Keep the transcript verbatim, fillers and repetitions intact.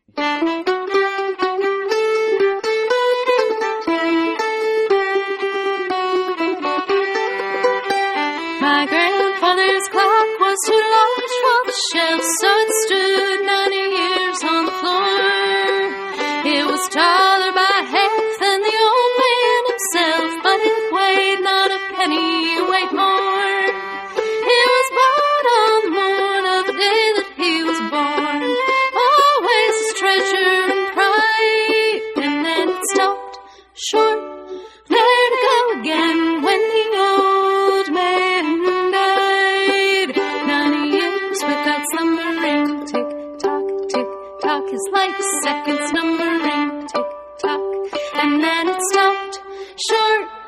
My grandfather's clock was too large for the shelf, so it stood ninety years on the floor. It was taller by half than the old man himself, but it weighed not a penny, it weighed more. It was bought on the morn of the day that he was born, always his treasure and pride. And then it stopped short, there to go again when the old man died. Ninety years without slumbering, tick-tock, tick-tock, his life seconds numbering, tick-tock. And then it stopped short,